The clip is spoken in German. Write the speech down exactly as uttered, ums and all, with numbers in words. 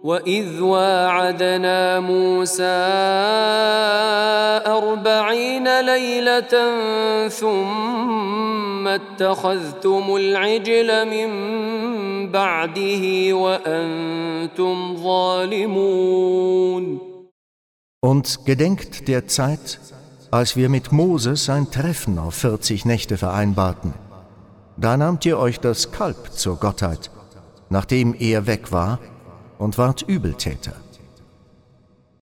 وَإِذْ وَاعَدْنَا مُوسَى أَرْبَعِينَ لَيْلَةً ثُمَّ اتَّخَذْتُمُ الْعِجْلَ مِنْ بَعْدِهِ وَأَنْتُمْ ظَالِمُونَ. Und gedenkt der Zeit, als wir mit Moses ein Treffen auf vierzig Nächte vereinbarten. Da nahmt ihr euch das Kalb zur Gottheit, nachdem er weg war, und ward Übeltäter.